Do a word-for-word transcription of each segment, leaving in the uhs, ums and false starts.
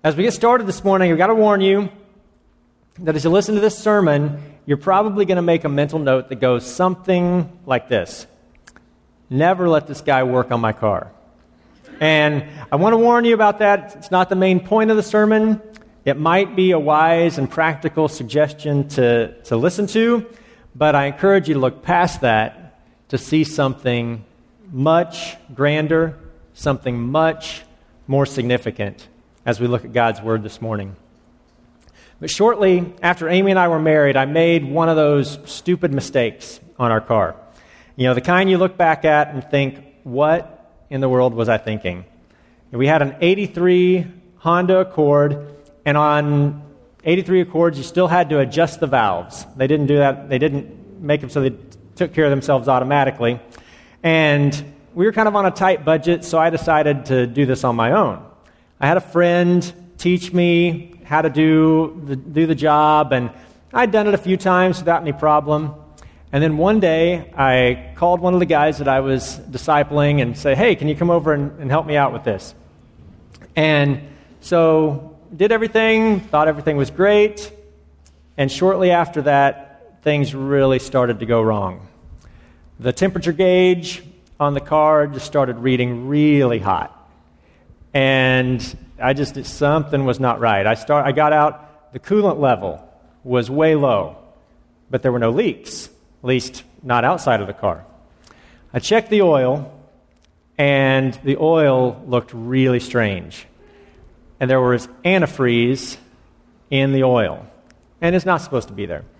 As we get started this morning, I've got to warn you that as you listen to this sermon, you're probably going to make a mental note that goes something like this. Never let this guy work on my car. And I want to warn you about that. It's not the main point of the sermon. It might be a wise and practical suggestion to, to listen to, but I encourage you to look past that to see something much grander, something much more significant as we look at God's Word this morning. But shortly after Amy and I were married, I made one of those stupid mistakes on our car. You know, the kind you look back at and think, what in the world was I thinking? And we had an eighty-three Honda Accord, and on eighty-three Accords, you still had to adjust the valves. They didn't do that. They didn't make them so they took care of themselves automatically. And we were kind of on a tight budget, so I decided to do this on my own. I had a friend teach me how to do the, do the job, and I'd done it a few times without any problem. And then one day, I called one of the guys that I was discipling and said, hey, can you come over and, and help me out with this? And so did everything, thought everything was great, and shortly after that, things really started to go wrong. The temperature gauge on the car just started reading really hot. And I just, something was not right. I start, I got out, the coolant level was way low, but there were no leaks, at least not outside of the car. I checked the oil, and the oil looked really strange. And there was antifreeze in the oil, and it's not supposed to be there.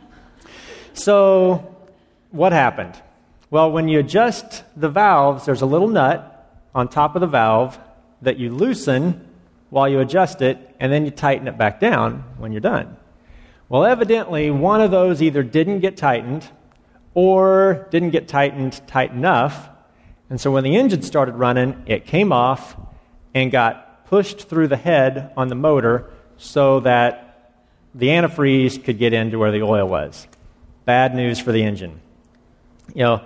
So what happened? Well, when you adjust the valves, there's a little nut on top of the valve that you loosen while you adjust it, and then you tighten it back down when you're done. Well, evidently, one of those either didn't get tightened or didn't get tightened tight enough, and so when the engine started running, it came off and got pushed through the head on the motor so that the antifreeze could get into where the oil was. Bad news for the engine. You know,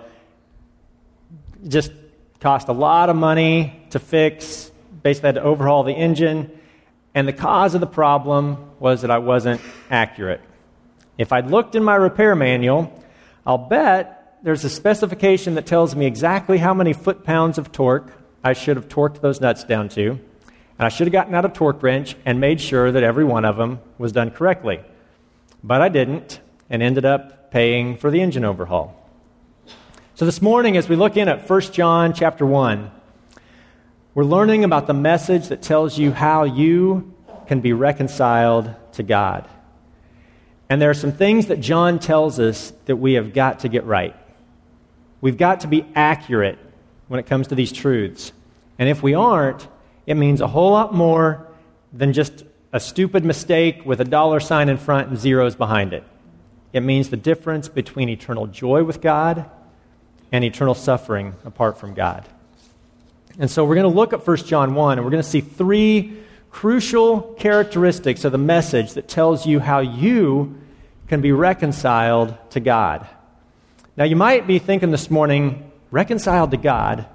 just cost a lot of money to fix. Basically had to overhaul the engine, and the cause of the problem was that I wasn't accurate. If I'd looked in my repair manual, I'll bet there's a specification that tells me exactly how many foot-pounds of torque I should have torqued those nuts down to, and I should have gotten out a torque wrench and made sure that every one of them was done correctly. But I didn't, and ended up paying for the engine overhaul. So this morning, as we look in at First John chapter one, we're learning about the message that tells you how you can be reconciled to God. And there are some things that John tells us that we have got to get right. We've got to be accurate when it comes to these truths. And if we aren't, it means a whole lot more than just a stupid mistake with a dollar sign in front and zeros behind it. It means the difference between eternal joy with God and eternal suffering apart from God. And so we're going to look at First John one, and we're going to see three crucial characteristics of the message that tells you how you can be reconciled to God. Now, you might be thinking this morning, reconciled to God?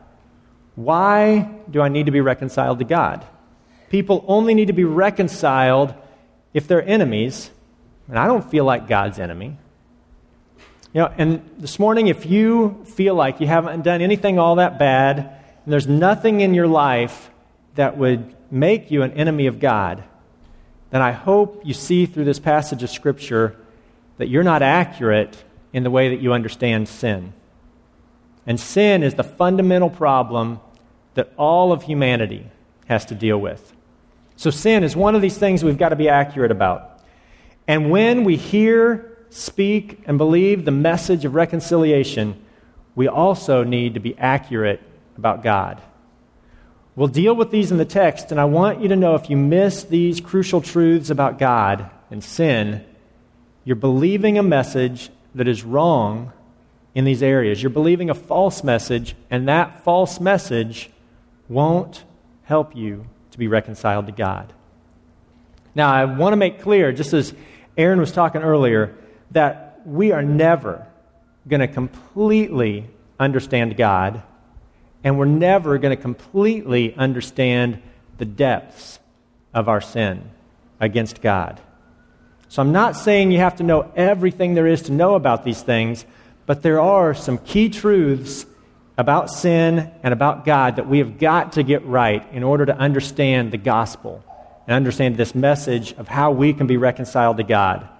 Why do I need to be reconciled to God? People only need to be reconciled if they're enemies, and I don't feel like God's enemy. You know, and this morning, if you feel like you haven't done anything all that bad, and there's nothing in your life that would make you an enemy of God, then I hope you see through this passage of Scripture that you're not accurate in the way that you understand sin. And sin is the fundamental problem that all of humanity has to deal with. So sin is one of these things we've got to be accurate about. And when we hear, speak, and believe the message of reconciliation, we also need to be accurate about God. We'll deal with these in the text, and I want you to know if you miss these crucial truths about God and sin, you're believing a message that is wrong in these areas. You're believing a false message, and that false message won't help you to be reconciled to God. Now, I want to make clear, just as Aaron was talking earlier, that we are never going to completely understand God, and we're never going to completely understand the depths of our sin against God. So I'm not saying you have to know everything there is to know about these things, but there are some key truths about sin and about God that we have got to get right in order to understand the gospel and understand this message of how we can be reconciled to God.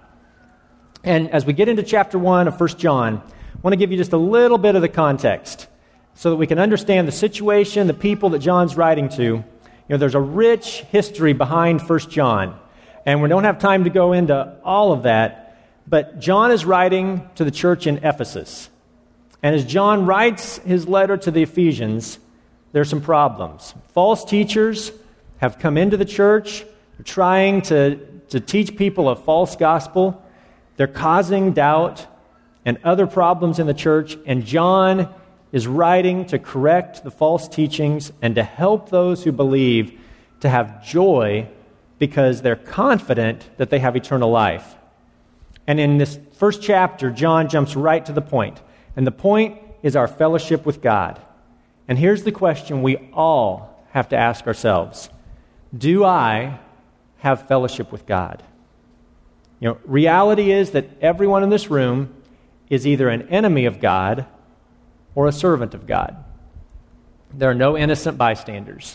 And as we get into chapter one of First John, I want to give you just a little bit of the context so that we can understand the situation, the people that John's writing to. You know, there's a rich history behind First John, and we don't have time to go into all of that, but John is writing to the church in Ephesus. And as John writes his letter to the Ephesians, there are some problems. False teachers have come into the church. They're trying to, to teach people a false gospel. They're causing doubt and other problems in the church. And John is writing to correct the false teachings and to help those who believe to have joy because they're confident that they have eternal life. And in this first chapter, John jumps right to the point. And the point is our fellowship with God. And here's the question we all have to ask ourselves. Do I have fellowship with God? You know, reality is that everyone in this room is either an enemy of God or a servant of God. There are no innocent bystanders.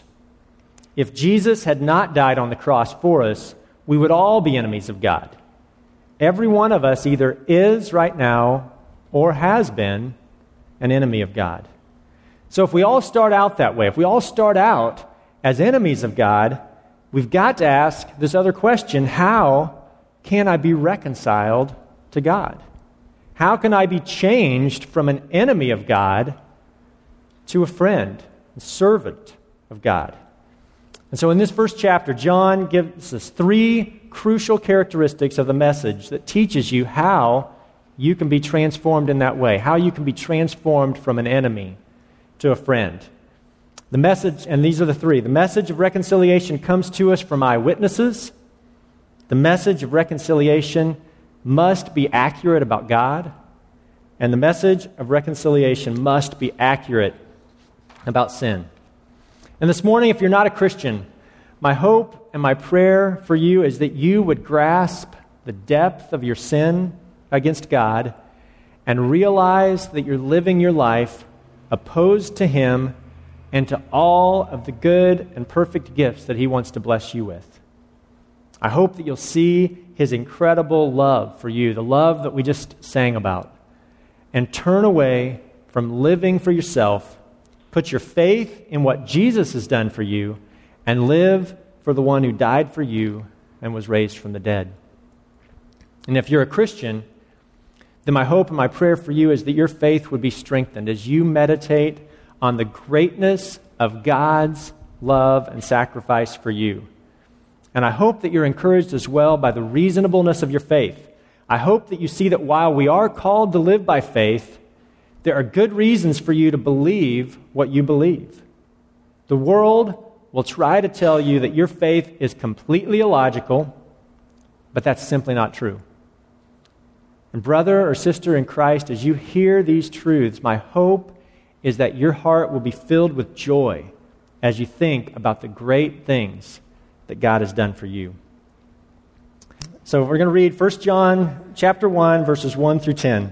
If Jesus had not died on the cross for us, we would all be enemies of God. Every one of us either is right now or has been an enemy of God. So if we all start out that way, if we all start out as enemies of God, we've got to ask this other question: how can I be reconciled to God? How can I be changed from an enemy of God to a friend, a servant of God? And so in this first chapter, John gives us three crucial characteristics of the message that teaches you how you can be transformed in that way, how you can be transformed from an enemy to a friend. The message, and these are the three, the message of reconciliation comes to us from eyewitnesses. The message of reconciliation must be accurate about God. And the message of reconciliation must be accurate about sin. And this morning, if you're not a Christian, my hope and my prayer for you is that you would grasp the depth of your sin against God and realize that you're living your life opposed to Him and to all of the good and perfect gifts that He wants to bless you with. I hope that you'll see His incredible love for you, the love that we just sang about, and turn away from living for yourself, put your faith in what Jesus has done for you, and live for the one who died for you and was raised from the dead. And if you're a Christian, then my hope and my prayer for you is that your faith would be strengthened as you meditate on the greatness of God's love and sacrifice for you. And I hope that you're encouraged as well by the reasonableness of your faith. I hope that you see that while we are called to live by faith, there are good reasons for you to believe what you believe. The world will try to tell you that your faith is completely illogical, but that's simply not true. And brother or sister in Christ, as you hear these truths, my hope is that your heart will be filled with joy as you think about the great things that God has done for you. So we're going to read First John chapter one, verses one through ten.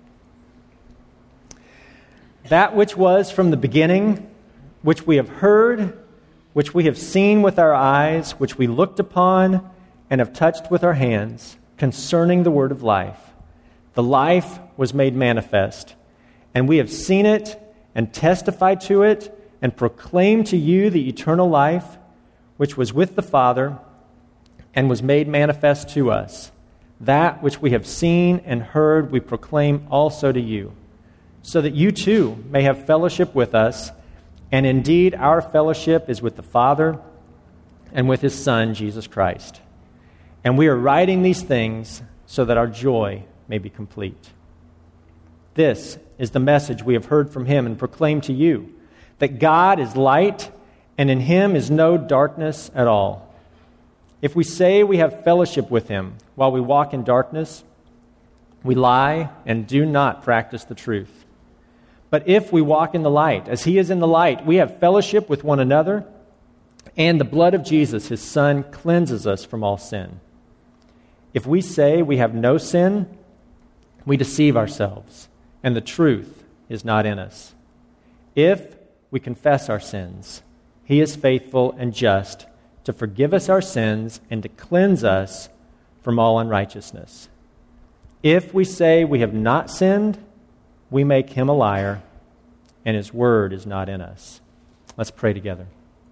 That which was from the beginning, which we have heard, which we have seen with our eyes, which we looked upon and have touched with our hands, concerning the word of life. The life was made manifest, and we have seen it and testified to it and proclaimed to you the eternal life, which was with the Father and was made manifest to us. That which we have seen and heard we proclaim also to you, so that you too may have fellowship with us. And indeed, our fellowship is with the Father and with His Son, Jesus Christ. And we are writing these things so that our joy may be complete. This is the message we have heard from Him and proclaimed to you, that God is light, and in Him is no darkness at all. If we say we have fellowship with Him while we walk in darkness, we lie and do not practice the truth. But if we walk in the light, as He is in the light, we have fellowship with one another, And the blood of Jesus, his Son, cleanses us from all sin. If we say we have no sin, we deceive ourselves, and the truth is not in us. If we confess our sins, he is faithful and just to forgive us our sins and to cleanse us from all unrighteousness. If we say we have not sinned, we make him a liar, and his word is not in us. Let's pray together.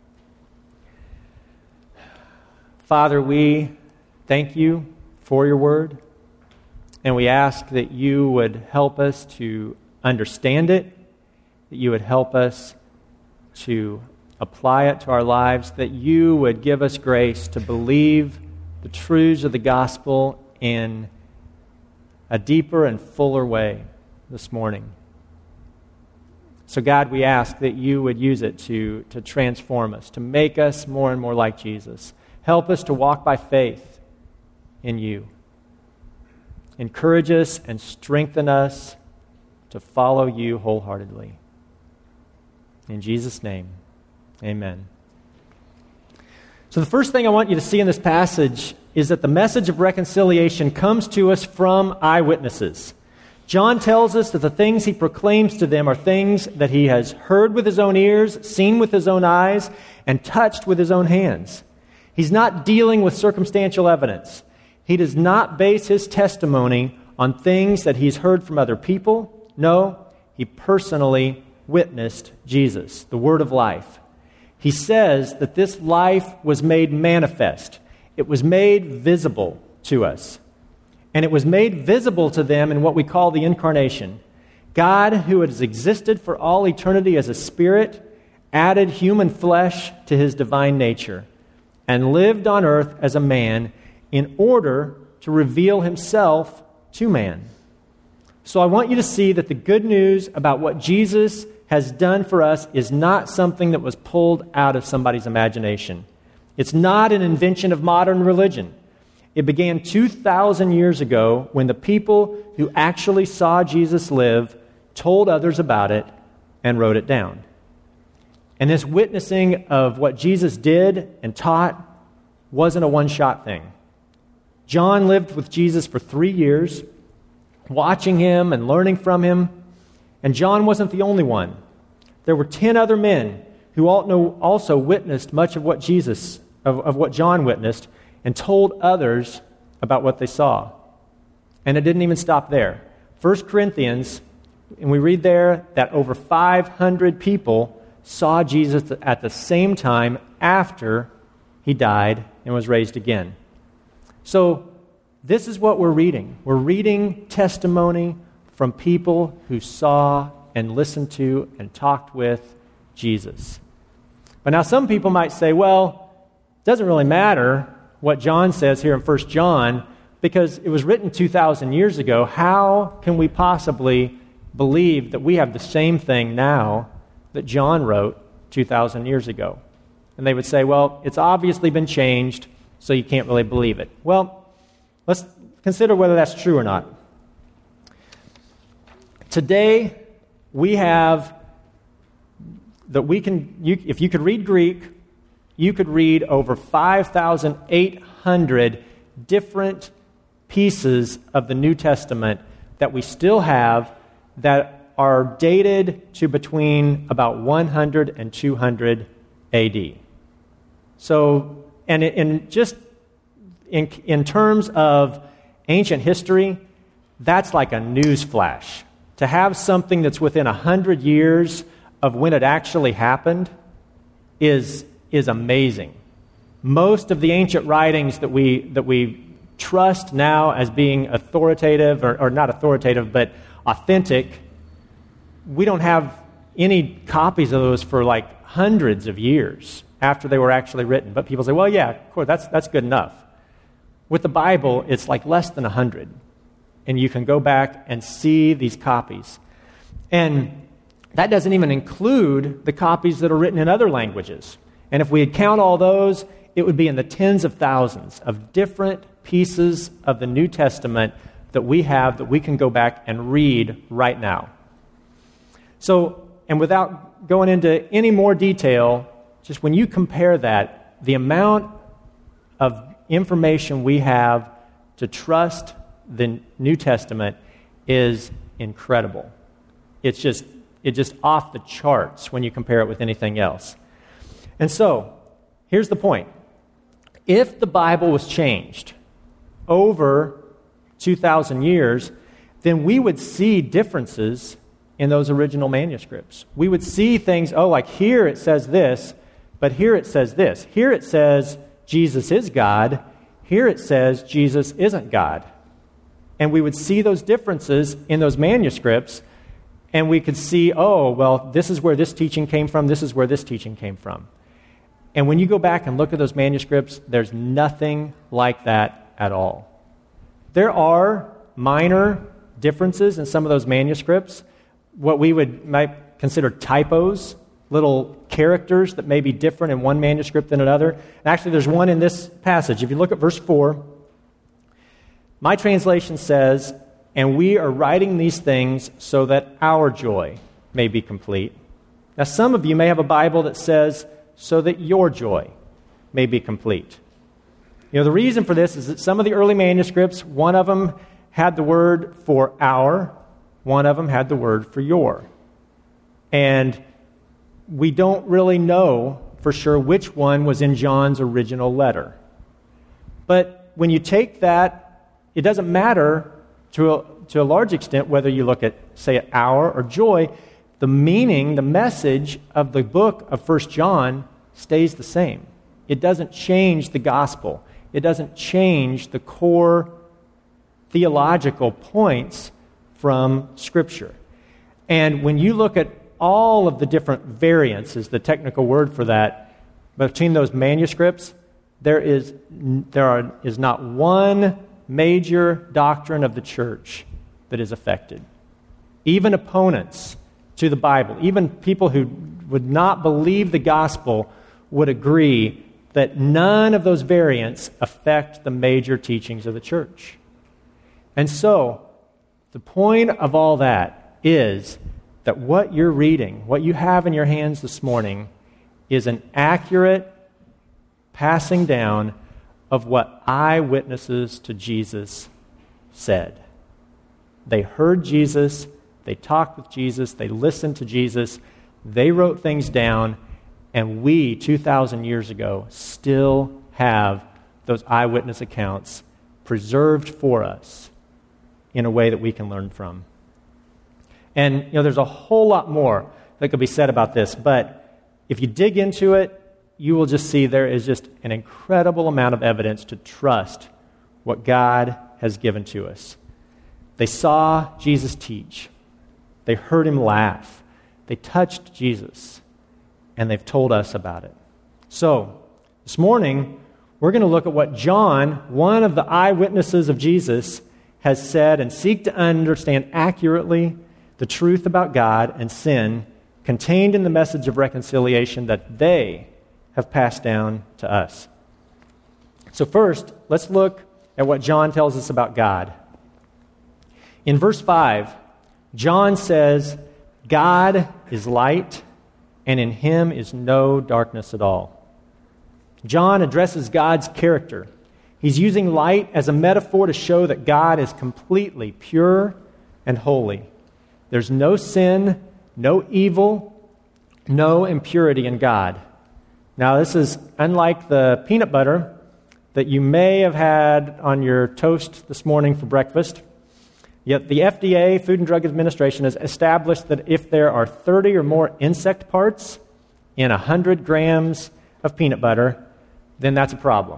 Father, we thank you for your word, and we ask that you would help us to understand it, that you would help us to apply it to our lives, that you would give us grace to believe the truths of the gospel in a deeper and fuller way this morning. So God, we ask that you would use it to, to transform us, to make us more and more like Jesus. Help us to walk by faith in you. Encourage us and strengthen us to follow you wholeheartedly. In Jesus' name, amen. So the first thing I want you to see in this passage is that the message of reconciliation comes to us from eyewitnesses. John tells us that the things he proclaims to them are things that he has heard with his own ears, seen with his own eyes, and touched with his own hands. He's not dealing with circumstantial evidence. He does not base his testimony on things that he's heard from other people. No, he personally witnessed Jesus, the Word of life. He says that this life was made manifest. It was made visible to us. And it was made visible to them in what we call the incarnation. God, who has existed for all eternity as a spirit, added human flesh to his divine nature and lived on earth as a man in order to reveal himself to man. So I want you to see that the good news about what Jesus has done for us is not something that was pulled out of somebody's imagination. It's not an invention of modern religion. It began two thousand years ago when the people who actually saw Jesus live told others about it and wrote it down. And this witnessing of what Jesus did and taught wasn't a one-shot thing. John lived with Jesus for three years, watching him and learning from him. And John wasn't the only one. There were ten other men who also witnessed much of what Jesus, of, of what John witnessed, and told others about what they saw. And it didn't even stop there. First Corinthians, and we read there that over five hundred people saw Jesus at the same time after he died and was raised again. So this is what we're reading. We're reading testimony from people who saw and listened to and talked with Jesus. But now some people might say, well, it doesn't really matter what John says here in First John because it was written two thousand years ago. How can we possibly believe that we have the same thing now that John wrote two thousand years ago? And they would say, well, it's obviously been changed, so you can't really believe it. Well, let's consider whether that's true or not. Today, we have that we can, you, if you could read Greek, you could read over five thousand eight hundred different pieces of the New Testament that we still have that are dated to between about one hundred and two hundred A D. So, and in just in, in terms of ancient history, that's like a news flash. To have something that's within one hundred years of when it actually happened is, is amazing. Most of the ancient writings that we, that we trust now as being authoritative, or, or not authoritative, but authentic, we don't have any copies of those for like hundreds of years after they were actually written. But people say, well, yeah, of course, that's, that's good enough. With the Bible, it's like less than one hundred. And you can go back and see these copies. And that doesn't even include the copies that are written in other languages. And if we count all those, it would be in the tens of thousands of different pieces of the New Testament that we have that we can go back and read right now. So, and without going into any more detail, just when you compare that, the amount of information we have to trust the New Testament is incredible. It's just it's just off the charts when you compare it with anything else. And so, here's the point. If the Bible was changed over two thousand years, then we would see differences in those original manuscripts. We would see things, oh, like here it says this, but here it says this. Here it says Jesus is God. Here it says Jesus isn't God. And we would see those differences in those manuscripts, and we could see, oh, well, this is where this teaching came from, this is where this teaching came from. And when you go back and look at those manuscripts, there's nothing like that at all. There are minor differences in some of those manuscripts, what we would might consider typos, little characters that may be different in one manuscript than another. And actually, there's one in this passage. If you look at verse four, my translation says, "And we are writing these things so that our joy may be complete." Now, some of you may have a Bible that says, "so that your joy may be complete." You know, the reason for this is that some of the early manuscripts, one of them had the word for our, one of them had the word for your. And we don't really know for sure which one was in John's original letter. But when you take that, it doesn't matter to a, to a large extent whether you look at, say, our or joy. The meaning, the message of the book of First John stays the same. It doesn't change the gospel. It doesn't change the core theological points from Scripture. And when you look at all of the different variants, is the technical word for that, between those manuscripts, there is there are, is not one major doctrine of the church that is affected. Even opponents to the Bible, even people who would not believe the gospel, would agree that none of those variants affect the major teachings of the church. And so, the point of all that is that what you're reading, what you have in your hands this morning, is an accurate passing down of what eyewitnesses to Jesus said. They heard Jesus, they talked with Jesus, they listened to Jesus, they wrote things down, and we, two thousand years ago, still have those eyewitness accounts preserved for us in a way that we can learn from. And, you know, there's a whole lot more that could be said about this, but if you dig into it, you will just see there is just an incredible amount of evidence to trust what God has given to us. They saw Jesus teach. They heard him laugh. They touched Jesus. And they've told us about it. So, this morning, we're going to look at what John, one of the eyewitnesses of Jesus, has said and seek to understand accurately the truth about God and sin contained in the message of reconciliation that they have passed down to us. So first, let's look at what John tells us about God. In verse five, John says, "God is light, and in him is no darkness at all." John addresses God's character. He's using light as a metaphor to show that God is completely pure and holy. There's no sin, no evil, no impurity in God. Now, this is unlike the peanut butter that you may have had on your toast this morning for breakfast. Yet the F D A, Food and Drug Administration, has established that if there are thirty or more insect parts in one hundred grams of peanut butter, then that's a problem.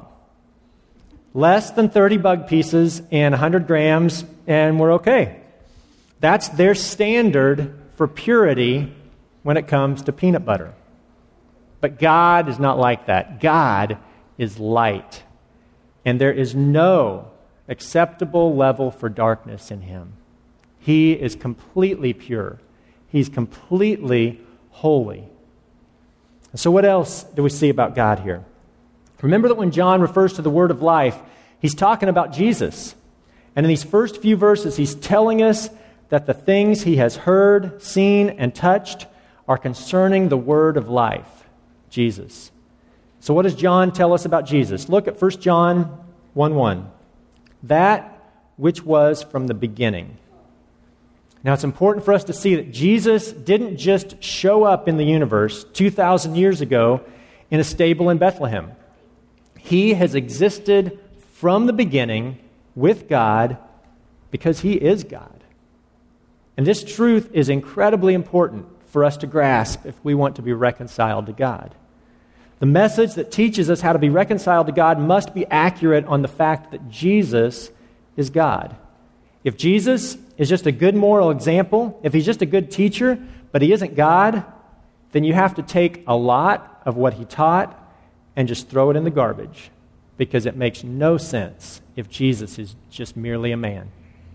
Less than thirty bug pieces in one hundred grams, and we're okay. That's their standard for purity when it comes to peanut butter. But God is not like that. God is light, and there is no acceptable level for darkness in him. He is completely pure. He's completely holy. So what else do we see about God here? Remember that when John refers to the word of life, he's talking about Jesus. And in these first few verses, he's telling us that the things he has heard, seen, and touched are concerning the word of life. Jesus. So what does John tell us about Jesus? Look at First John one one. That which was from the beginning. Now, it's important for us to see that Jesus didn't just show up in the universe two thousand years ago in a stable in Bethlehem. He has existed from the beginning with God because he is God. And this truth is incredibly important for us to grasp if we want to be reconciled to God. The message that teaches us how to be reconciled to God must be accurate on the fact that Jesus is God. If Jesus is just a good moral example, if he's just a good teacher, but he isn't God, then you have to take a lot of what he taught and just throw it in the garbage, because it makes no sense if Jesus is just merely a man.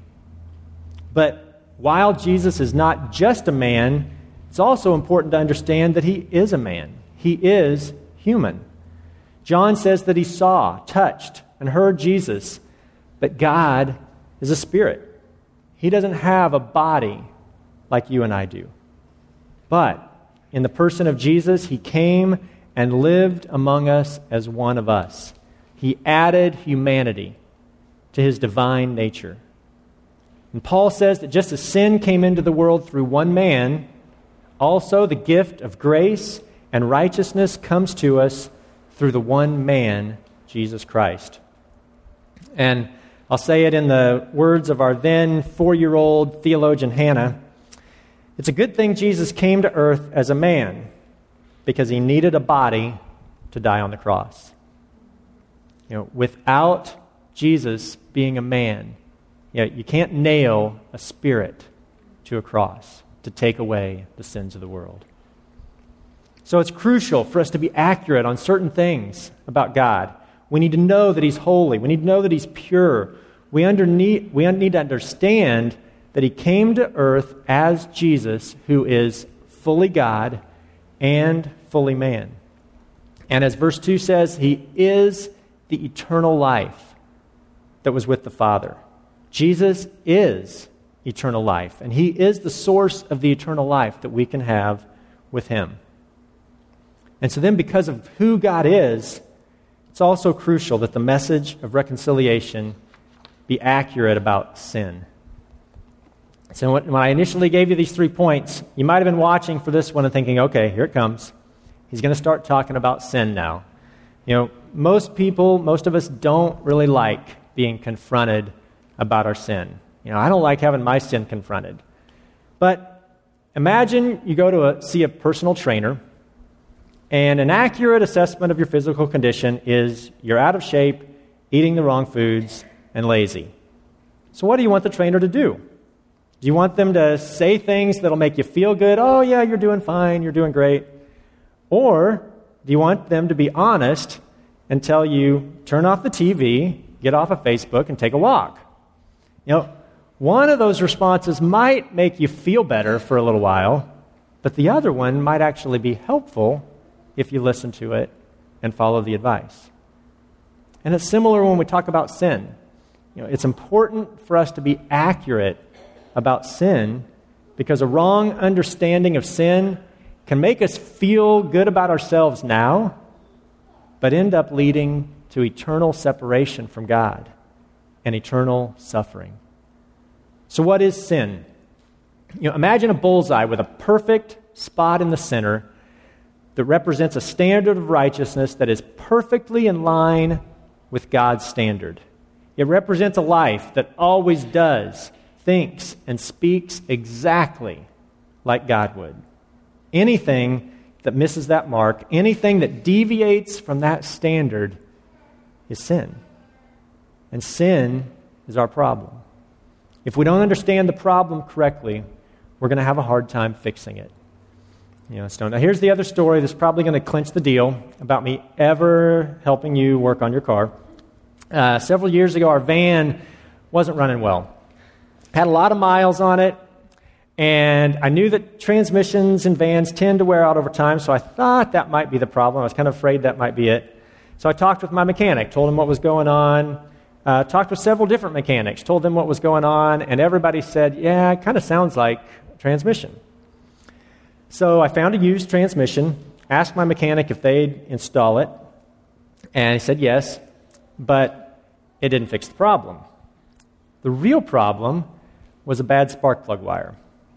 But while Jesus is not just a man, it's also important to understand that he is a man. He is human. John says that he saw, touched, and heard Jesus, but God is a spirit. He doesn't have a body like you and I do. But in the person of Jesus, he came and lived among us as one of us. He added humanity to his divine nature. And Paul says that just as sin came into the world through one man, also the gift of grace and righteousness comes to us through the one man, Jesus Christ. And I'll say it in the words of our then four-year-old theologian Hannah. It's a good thing Jesus came to earth as a man, because he needed a body to die on the cross. You know, without Jesus being a man, you know, you can't nail a spirit to a cross to take away the sins of the world. So it's crucial for us to be accurate on certain things about God. We need to know that he's holy. We need to know that he's pure. We, under need, we need to understand that he came to earth as Jesus, who is fully God and fully man. And as verse two says, he is the eternal life that was with the Father. Jesus is eternal life, and he is the source of the eternal life that we can have with him. And so then, because of who God is, it's also crucial that the message of reconciliation be accurate about sin. So when I initially gave you these three points, you might have been watching for this one and thinking, okay, here it comes. He's going to start talking about sin now. You know, most people, most of us don't really like being confronted about our sin. You know, I don't like having my sin confronted. But imagine you go to a, see a personal trainer, and an accurate assessment of your physical condition is you're out of shape, eating the wrong foods, and lazy. So what do you want the trainer to do? Do you want them to say things that'll make you feel good? Oh, yeah, you're doing fine, you're doing great. Or do you want them to be honest and tell you, turn off the T V, get off of Facebook, and take a walk? You know, one of those responses might make you feel better for a little while, but the other one might actually be helpful if you listen to it and follow the advice. And it's similar when we talk about sin. You know, it's important for us to be accurate about sin, because a wrong understanding of sin can make us feel good about ourselves now, but end up leading to eternal separation from God and eternal suffering. So what is sin? You know, imagine a bullseye with a perfect spot in the center that represents a standard of righteousness that is perfectly in line with God's standard. It represents a life that always does, thinks, and speaks exactly like God would. Anything that misses that mark, anything that deviates from that standard is sin. And sin is our problem. If we don't understand the problem correctly, we're going to have a hard time fixing it. You know, so now here's the other story that's probably going to clinch the deal about me ever helping you work on your car. Uh, several years ago, our van wasn't running well. Had a lot of miles on it, and I knew that transmissions in vans tend to wear out over time, so I thought that might be the problem. I was kind of afraid that might be it. So I talked with my mechanic, told him what was going on, uh, talked with several different mechanics, told them what was going on, and everybody said, yeah, it kind of sounds like transmission. So I found a used transmission asked my mechanic if they'd install it, and he said yes, but it didn't fix the problem. The real problem was a bad spark plug wire.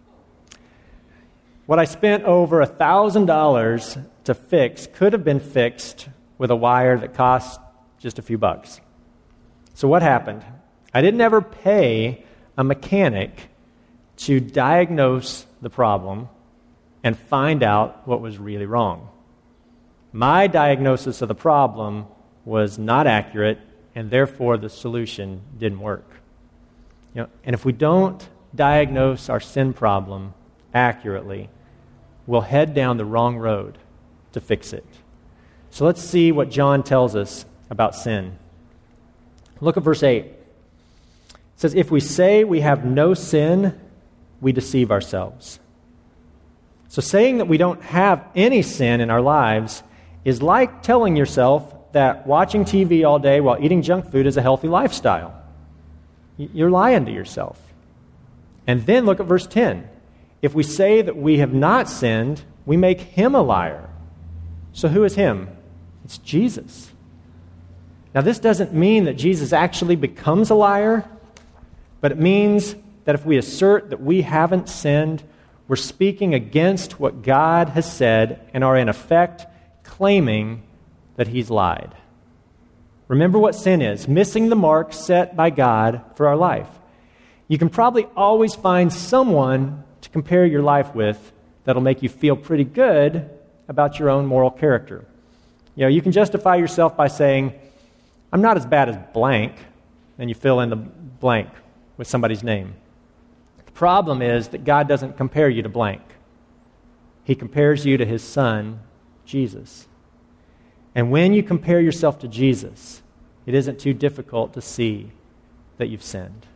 What I spent over one thousand dollars to fix could have been fixed with a wire that cost just a few bucks. So what happened? I didn't ever pay a mechanic to diagnose the problem and find out what was really wrong. My diagnosis of the problem was not accurate, and therefore the solution didn't work. You know, and if we don't diagnose our sin problem accurately, we'll head down the wrong road to fix it. So let's see what John tells us about sin. Look at verse eight. It says, if we say we have no sin, we deceive ourselves. So saying that we don't have any sin in our lives is like telling yourself that watching T V all day while eating junk food is a healthy lifestyle. You're lying to yourself. And then look at verse ten. If we say that we have not sinned, we make him a liar. So who is him? It's Jesus. Now, this doesn't mean that Jesus actually becomes a liar, but it means that if we assert that we haven't sinned, we're speaking against what God has said and are in effect claiming that he's lied. Remember what sin is: missing the mark set by God for our life. You can probably always find someone to compare your life with that'll make you feel pretty good about your own moral character. You know, you can justify yourself by saying, I'm not as bad as blank, and you fill in the blank with somebody's name. The problem is that God doesn't compare you to blank. He compares you to his son, Jesus. And when you compare yourself to Jesus, it isn't too difficult to see that you've sinned.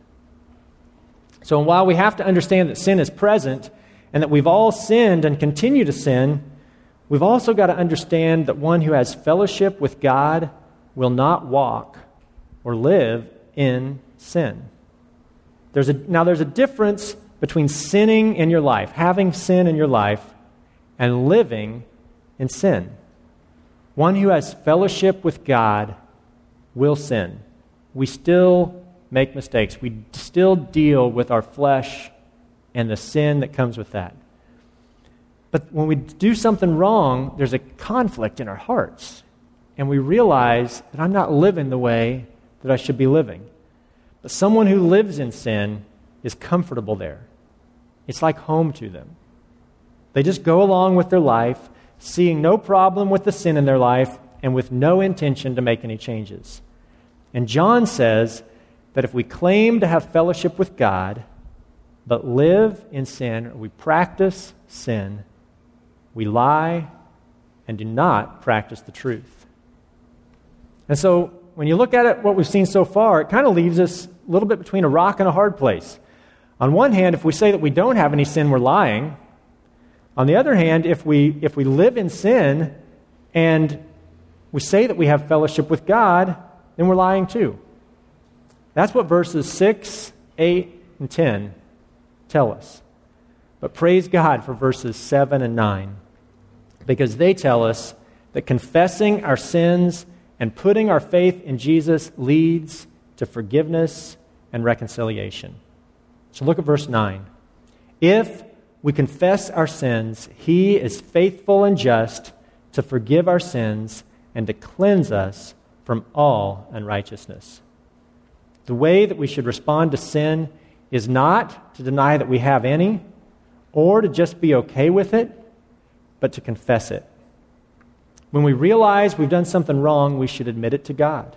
So while we have to understand that sin is present and that we've all sinned and continue to sin, we've also got to understand that one who has fellowship with God will not walk or live in sin. There's a, now, there's a difference between sinning in your life, having sin in your life, and living in sin. One who has fellowship with God will sin. We still make mistakes. We still deal with our flesh and the sin that comes with that. But when we do something wrong, there's a conflict in our hearts. And we realize that I'm not living the way that I should be living. But someone who lives in sin is comfortable there. It's like home to them. They just go along with their life, seeing no problem with the sin in their life and with no intention to make any changes. And John says that if we claim to have fellowship with God, but live in sin, or we practice sin, we lie and do not practice the truth. And so when you look at it, what we've seen so far, it kind of leaves us a little bit between a rock and a hard place. On one hand, if we say that we don't have any sin, we're lying. On the other hand, if we if we live in sin and we say that we have fellowship with God, then we're lying too. That's what verses six, eight, and ten tell us. But praise God for verses seven and nine, because they tell us that confessing our sins and putting our faith in Jesus leads to forgiveness and reconciliation. So look at verse nine. If we confess our sins, he is faithful and just to forgive our sins and to cleanse us from all unrighteousness. The way that we should respond to sin is not to deny that we have any or to just be okay with it, but to confess it. When we realize we've done something wrong, we should admit it to God.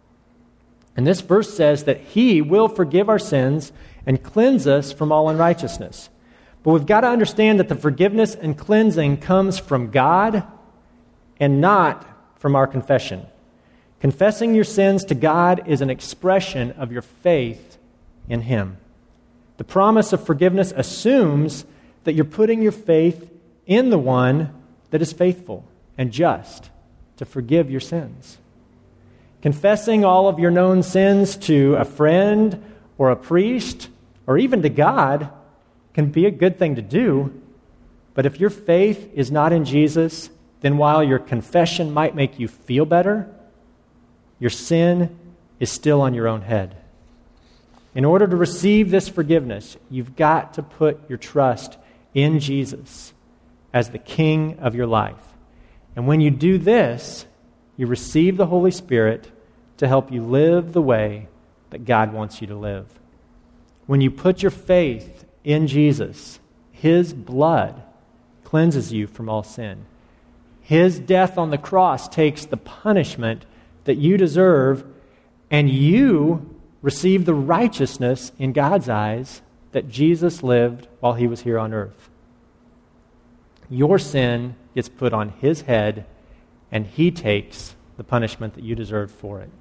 And this verse says that he will forgive our sins and cleanse us from all unrighteousness. But we've got to understand that the forgiveness and cleansing comes from God and not from our confession. Confessing your sins to God is an expression of your faith in him. The promise of forgiveness assumes that you're putting your faith in the one that is faithful and just to forgive your sins. Confessing all of your known sins to a friend or a priest or even to God can be a good thing to do, but if your faith is not in Jesus, then while your confession might make you feel better, your sin is still on your own head. In order to receive this forgiveness, you've got to put your trust in Jesus as the King of your life. And when you do this, you receive the Holy Spirit to help you live the way that God wants you to live. When you put your faith in Jesus, His blood cleanses you from all sin. His death on the cross takes the punishment that you deserve, and you receive the righteousness in God's eyes that Jesus lived while He was here on earth. Your sin gets put on His head, and He takes the punishment that you deserved for it.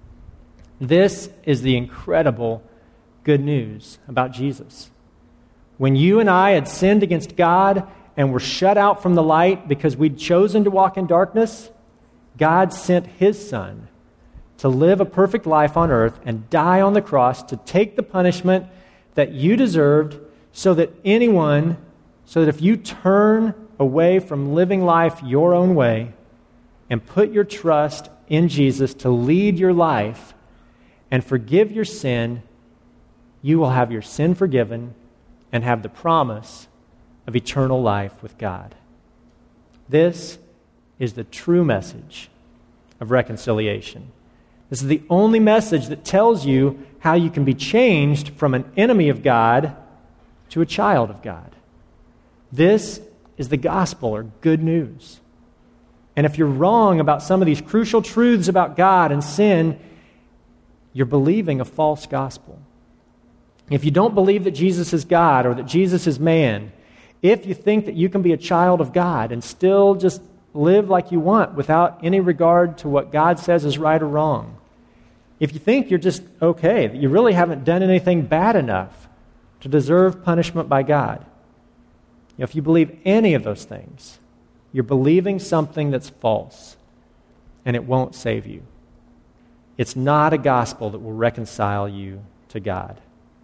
This is the incredible good news about Jesus. When you and I had sinned against God and were shut out from the light because we'd chosen to walk in darkness, God sent His Son to live a perfect life on earth and die on the cross to take the punishment that you deserved, so that anyone, so that if you turn away from living life your own way and put your trust in Jesus to lead your life and forgive your sin, you will have your sin forgiven and have the promise of eternal life with God. This is the true message of reconciliation. This is the only message that tells you how you can be changed from an enemy of God to a child of God. This is the gospel, or good news. And if you're wrong about some of these crucial truths about God and sin, you're believing a false gospel. If you don't believe that Jesus is God or that Jesus is man, if you think that you can be a child of God and still just live like you want without any regard to what God says is right or wrong, if you think you're just okay, that you really haven't done anything bad enough to deserve punishment by God, you know, if you believe any of those things, you're believing something that's false, and it won't save you. It's not a gospel that will reconcile you to God.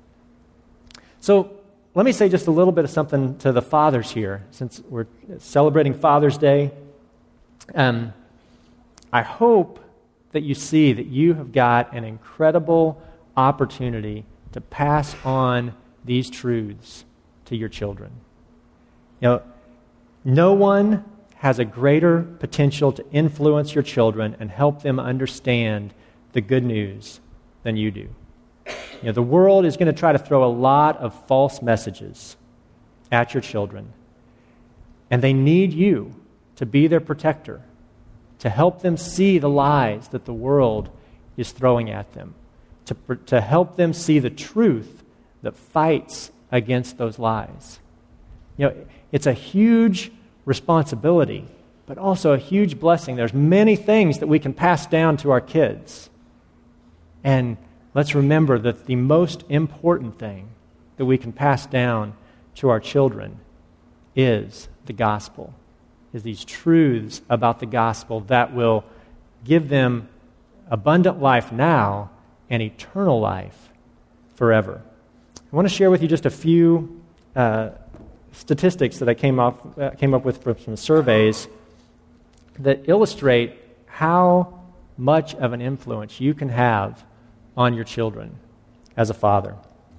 So let me say just a little bit of something to the fathers here, since we're celebrating Father's Day. Um, I hope that you see that you have got an incredible opportunity to pass on these truths to your children. You know, no one has a greater potential to influence your children and help them understand the good news than you do. You know, the world is going to try to throw a lot of false messages at your children, and they need you to be their protector, to help them see the lies that the world is throwing at them, to, to help them see the truth that fights against those lies. You know, it's a huge responsibility, but also a huge blessing. There's many things that we can pass down to our kids. And let's remember that the most important thing that we can pass down to our children is the gospel, is these truths about the gospel that will give them abundant life now and eternal life forever. I want to share with you just a few uh, statistics that I came up, uh, came up with from some surveys that illustrate how much of an influence you can have on your children as a father.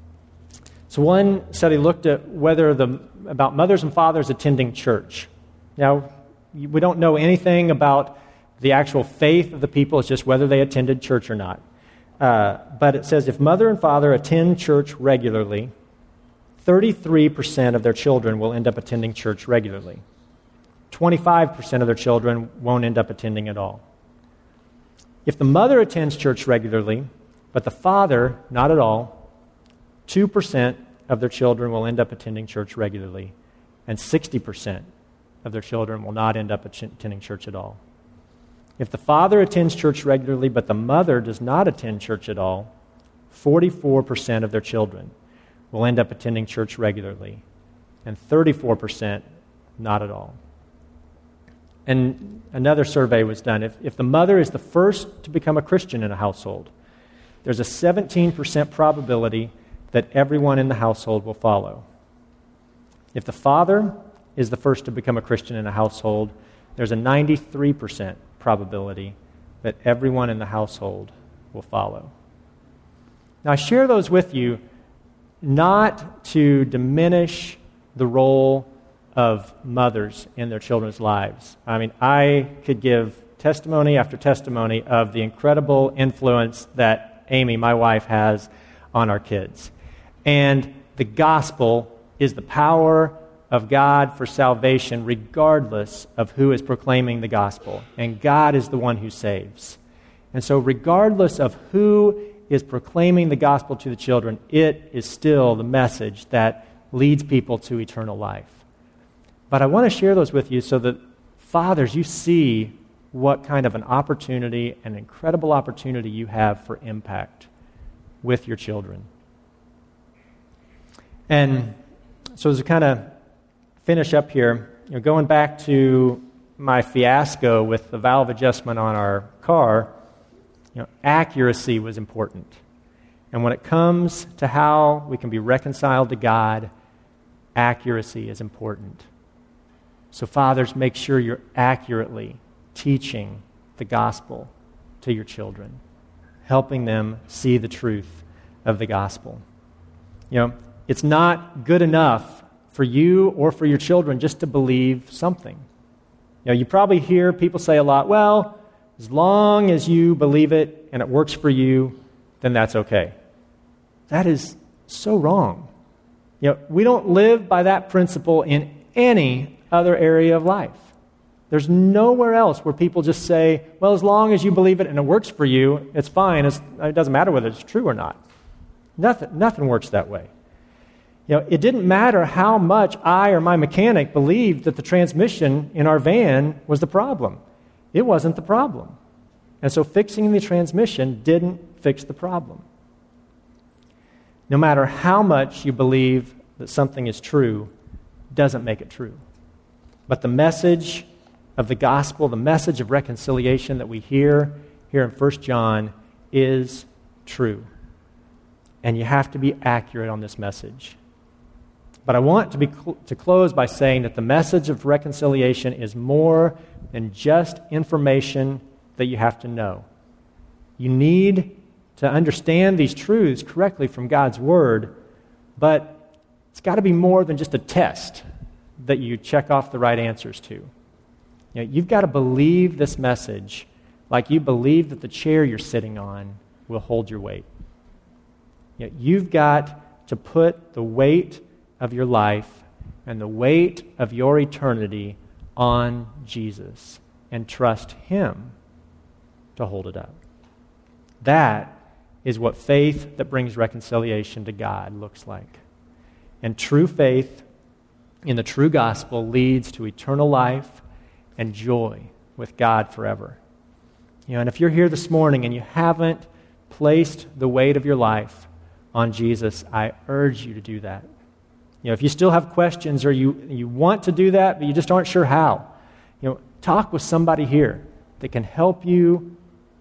So one study looked at whether the about mothers and fathers attending church. Now, we don't know anything about the actual faith of the people, it's just whether they attended church or not. Uh, but it says if mother and father attend church regularly, thirty-three percent of their children will end up attending church regularly. twenty-five percent of their children won't end up attending at all. If the mother attends church regularly, but the father not at all, two percent of their children will end up attending church regularly, and sixty percent of their children will not end up attending church at all. If the father attends church regularly, but the mother does not attend church at all, forty-four percent of their children will end up attending church regularly, and thirty-four percent not at all. And another survey was done. If, if the mother is the first to become a Christian in a household, there's a seventeen percent probability that everyone in the household will follow. If the father is the first to become a Christian in a household, there's a ninety-three percent probability that everyone in the household will follow. Now, I share those with you not to diminish the role of mothers in their children's lives. I mean, I could give testimony after testimony of the incredible influence that Amy, my wife, has on our kids. And the gospel is the power of God for salvation regardless of who is proclaiming the gospel. And God is the one who saves. And so regardless of who is proclaiming the gospel to the children, it is still the message that leads people to eternal life. But I want to share those with you so that, fathers, you see what kind of an opportunity, an incredible opportunity you have for impact with your children. And so as we kind of finish up here, you know, going back to my fiasco with the valve adjustment on our car, you know, accuracy was important. And when it comes to how we can be reconciled to God, accuracy is important. So fathers, make sure you're accurately teaching the gospel to your children, helping them see the truth of the gospel. You know, it's not good enough for you or for your children just to believe something. You know, you probably hear people say a lot, well, as long as you believe it and it works for you, then that's okay. That is so wrong. You know, we don't live by that principle in any other area of life. There's nowhere else where people just say, well, as long as you believe it and it works for you, it's fine. It's, it doesn't matter whether it's true or not. Nothing, nothing works that way. You know, it didn't matter how much I or my mechanic believed that the transmission in our van was the problem. It wasn't the problem. And so fixing the transmission didn't fix the problem. No matter how much you believe that something is true, doesn't make it true. But the message of the gospel, the message of reconciliation that we hear here in First John is true. And you have to be accurate on this message. But I want to be cl- to close by saying that the message of reconciliation is more than just information that you have to know. You need to understand these truths correctly from God's Word, but it's got to be more than just a test that you check off the right answers to. You know, you've got to believe this message like you believe that the chair you're sitting on will hold your weight. You know, you've got to put the weight of your life and the weight of your eternity on Jesus and trust Him to hold it up. That is what faith that brings reconciliation to God looks like. And true faith in the true gospel leads to eternal life and joy with God forever. You know, and if you're here this morning and you haven't placed the weight of your life on Jesus, I urge you to do that. You know, if you still have questions or you, you want to do that, but you just aren't sure how, you know, talk with somebody here that can help you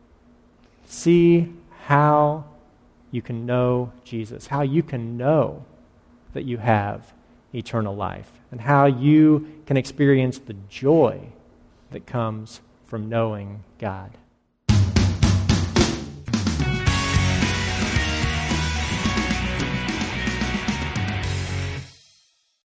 see how you can know Jesus, how you can know that you have eternal life, and how you can experience the joy that comes from knowing God.